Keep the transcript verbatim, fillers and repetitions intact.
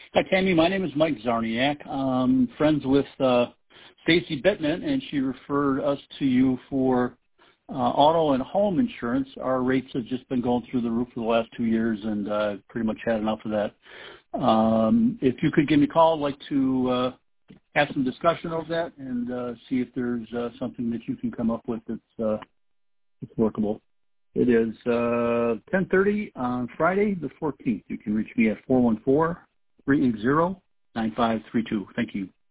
Hi, Tammy. My name is Mike Zarniak. I'm friends with uh, Stacy Bittman, and she referred us to you for uh, auto and home insurance. Our rates have just been going through the roof for the last two years, and uh, pretty much had enough of that. Um, if you could give me a call, I'd like to uh, have some discussion over that and uh, see if there's uh, something that you can come up with that's, uh, that's workable. It is uh, ten thirty on Friday the fourteenth. You can reach me at four one four, three eight zero, nine five three two. Thank you.